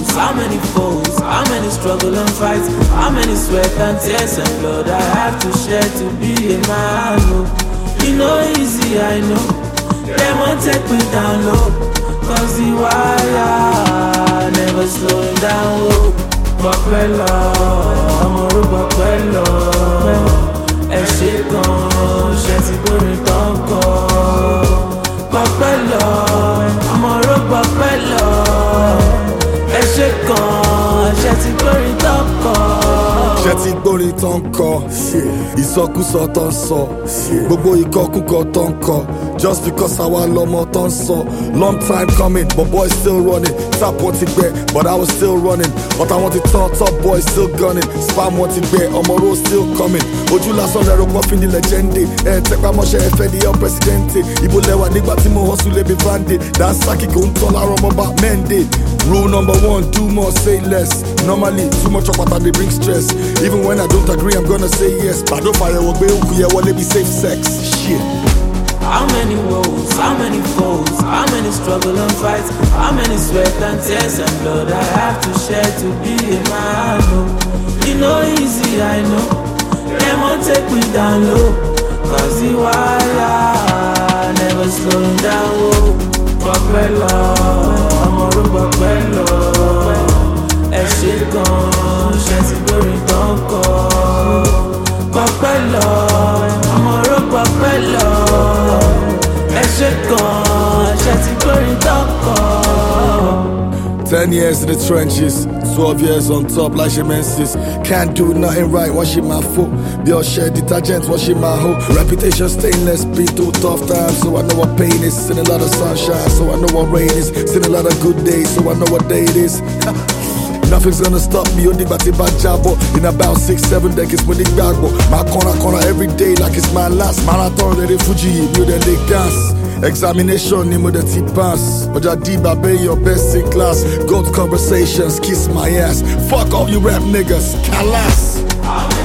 woes, how many foes, how many struggle and fights, how many sweat and tears and blood I have to share to be a man. Oh, you know easy, I know. They won't take me down low, cause the wire never slowing down. Oh, Bopello, Amoro Bopello, ẹ ṣé gan, ṣe ti gbórin tán kọ. Bopello, Amoro Bopello, ẹ ṣé gan, ṣe ti gbórin tán kọ. Ṣé ti gbórin tán kọ, ìsọkúsọ tán sọ, gbogbo ìkọkúkọ tán kọ. Just because àwa lọmọ tán sọ. Long time coming, but boys still running. Tap wọ́n ti gbẹ, but I was still running. But I want to turn top boys still gunning. Spam wọ́n ti gbẹ, ọmọ road still coming. Ojú lásán lẹ́rọ pọ́n fi ní legende. Ẹ tẹpá mọ́ṣẹ́ ẹ fẹ́ di el presidente. Ibo lẹ́wà nígbà tí mo hustle lébi bande. Dansaki kò ń tọ́ lára ọmọ bá mẹ́ndé. Rule number 1, do more, say less. Normally, too much of what they bring stress. Even when I don't agree, I'm gonna say yes. Bado fire will be okay, let me safe sex. Shit. How many woes, how many foes, how many struggle and fights, how many sweat and tears and blood I have to share to be a man. Oh, you know easy, I know. They won't take me down low, cause the wire never slowing down. Oh, Bopello, Amoro Bopello, ẹ ṣé gan, ṣe ti gbórin tán kọ. Bopello, Amoro Bopello, ẹ ṣé gan, ṣe ti gbórin tán kọ. 10 years in the trenches, 12 years on top like she menses. Can't do nothing right, washing my foot. Be all share detergent, washing my hoe. Reputation stainless, been through tough times, so I know what pain is. Seen a lot of sunshine, so I know what rain is. Seen a lot of good days, so I know what day it is. Nothing's gonna stop me, only but jabo. In about 6-7 decades, when they gbagbo. My corner every day like it's my last marathon. Let it Fuji, you the leg dance. Examination, name of the T-pass. Oja Diba, be your best in class. Goat conversations, kiss my ass. Fuck all you rap niggas, kalas.